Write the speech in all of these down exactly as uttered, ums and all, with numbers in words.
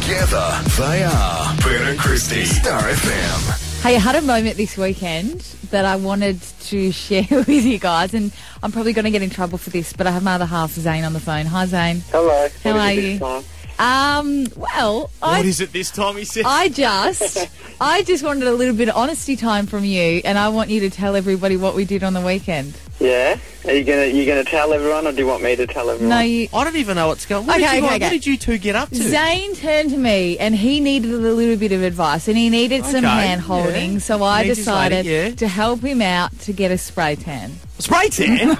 Together, they are Ben and Christy, Star F M. Hey, I had a moment this weekend that I wanted to share with you guys, and I'm probably going to get in trouble for this, but I have my other half, Zane, on the phone. Hi, Zane. Hello. How What are is it you? this time? Um, well, What I, is it this time, he said? I just, I just wanted a little bit of honesty time from you, and I want you to tell everybody what we did on the weekend. Yeah? Are you gonna you gonna tell everyone, or do you want me to tell everyone? No, you. I don't even know what's going on. What, Okay, did you, okay, what okay. did you two get up to? Zane turned to me and he needed a little bit of advice and he needed some Okay, hand holding, yeah. so I Needs his decided lady, yeah. to help him out to get a spray tan. Spray tan?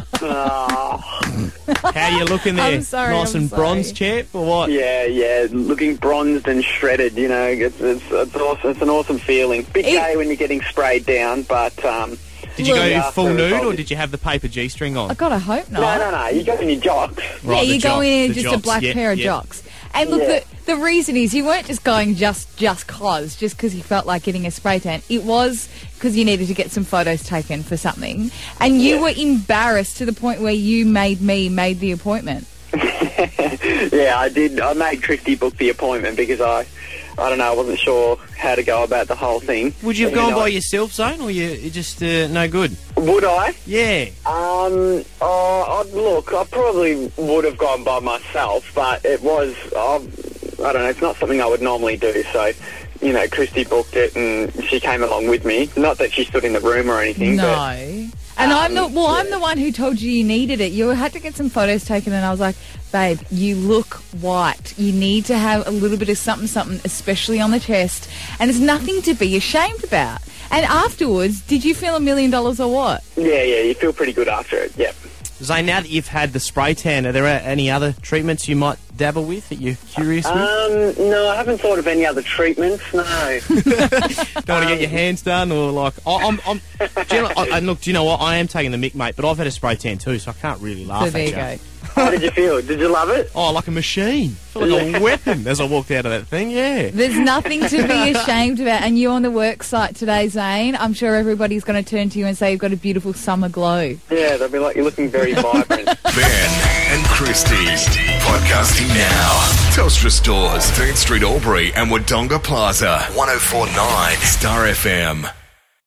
Oh, How you looking there? I'm sorry, Nice I'm and sorry. bronze, champ, or what? yeah, yeah. Looking bronzed and shredded, you know. It's it's it's, awesome. It's an awesome feeling. Big It- day when you're getting sprayed down, but um. Did you go Yeah, full after nude, or probably- did you have the paper G-string on? I God, I hope not. No, no, no. You got in your jocks. Yeah, Right, you the go jock- in the just a jocks, black yeah, pair of yeah. jocks. And look, Yeah. the, the reason is you weren't just going just just cause, just because you felt like getting a spray tan. It was because you needed to get some photos taken for something. And you Yeah. were embarrassed to the point where you made me made the appointment. Yeah, I did. I made Christy book the appointment because I, I don't know, I wasn't sure how to go about the whole thing. Would you have And, gone know, by yourself, Zane, or you you just uh, no good? Would I? Yeah. Um, oh, I'd, look, I probably would have gone by myself, but it was, um, I don't know, it's not something I would normally do, so, you know, Christy booked it and she came along with me. Not that she stood in the room or anything, No. but... And I'm the Um, well. I'm yeah. the one who told you you needed it. You had to get some photos taken, and I was like, "Babe, you look white. You need to have a little bit of something, something, especially on the chest." And it's nothing to be ashamed about. And afterwards, did you feel a million dollars or what? Yeah, yeah, you feel pretty good after it, yep. Zane, now that you've had the spray tan, are there uh, any other treatments you might dabble with that you're curious with? Um, no, I haven't thought of any other treatments, no. Don't want to get your hands done, or like, I, I'm, I'm. Do you know, I, and look, do you know what? I am taking the mick, mate, but I've had a spray tan too, so I can't really laugh So at there you you. go. How did you feel? Did you love it? Oh, like a machine. I feel like a weapon as I walked out of that thing, yeah. There's nothing to be ashamed about. And you on the work site today, Zane, I'm sure everybody's going to turn to you and say you've got a beautiful summer glow. Yeah, they'll be like, you're looking very vibrant. Ben and Christy. Podcasting now. Telstra Stores, Third Street, Albury and Wodonga Plaza. one oh four point nine Star F M.